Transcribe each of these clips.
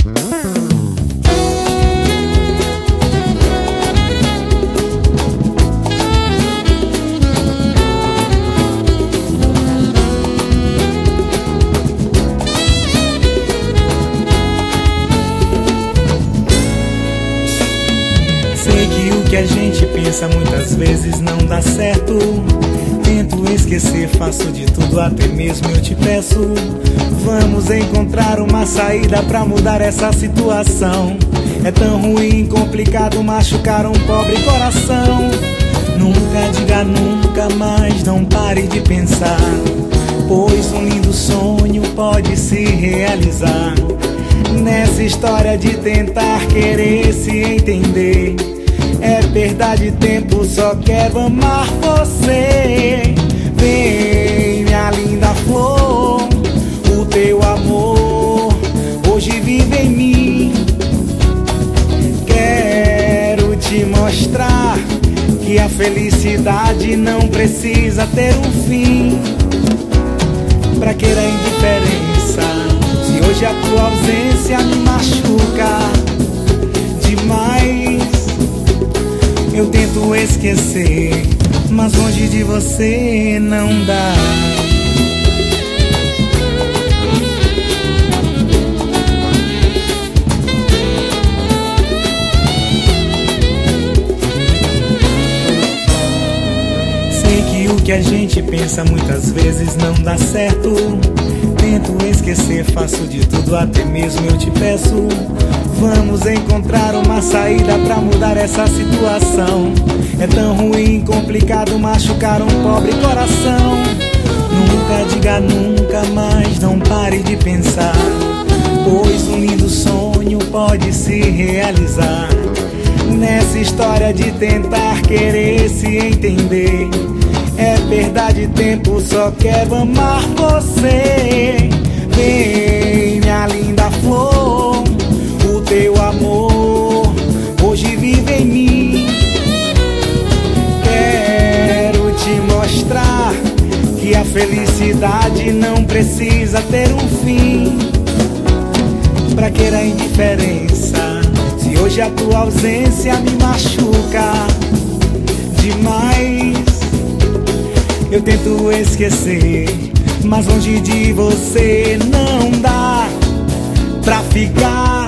Sei que o que a gente pensa muitas vezes não dá certo. Tento esquecer, faço de tudo, até mesmo eu te peço. Vamos encontrar uma saída pra mudar essa situação. É tão ruim, complicado machucar um pobre coração. Nunca diga nunca mais, não pare de pensar, pois um lindo sonho pode se realizar. Nessa história de tentar querer se entender, é perda de tempo, só quero amar você. Vem, minha linda flor, o teu amor hoje vive em mim. Quero te mostrar que a felicidade não precisa ter um fim. Pra que a indiferença, se hoje a tua ausência me machuca demais? Eu tento esquecer, mas longe de você não dá. Sei que o que a gente pensa muitas vezes não dá certo. Tento esquecer, faço de tudo, até mesmo eu te peço. Vamos encontrar uma saída pra mudar essa situação. É tão ruim, complicado machucar um pobre coração. Nunca diga nunca mais, não pare de pensar, pois um lindo sonho pode se realizar. Nessa história de tentar querer se entender, é perda de tempo, só quero amar você. Vem, minha linda flor, o teu amor hoje vive em mim. Quero te mostrar que a felicidade não precisa ter um fim. Pra que a indiferença, se hoje a tua ausência me machuca demais? Eu tento esquecer, mas longe de você não dá pra ficar.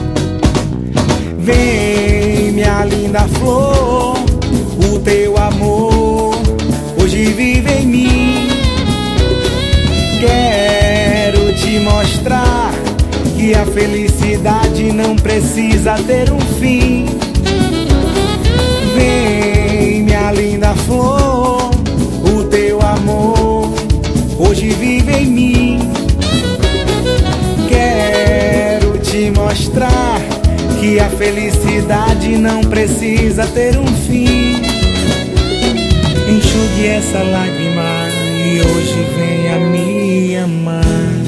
Vem, minha linda flor, o teu amor hoje vive em mim. Quero te mostrar que a felicidade não precisa ter um fim. Vem, minha linda flor, o teu amor hoje vive em mim. Quero te mostrar que a felicidade não precisa ter um fim. Enxugue essa lágrima e hoje venha me amar.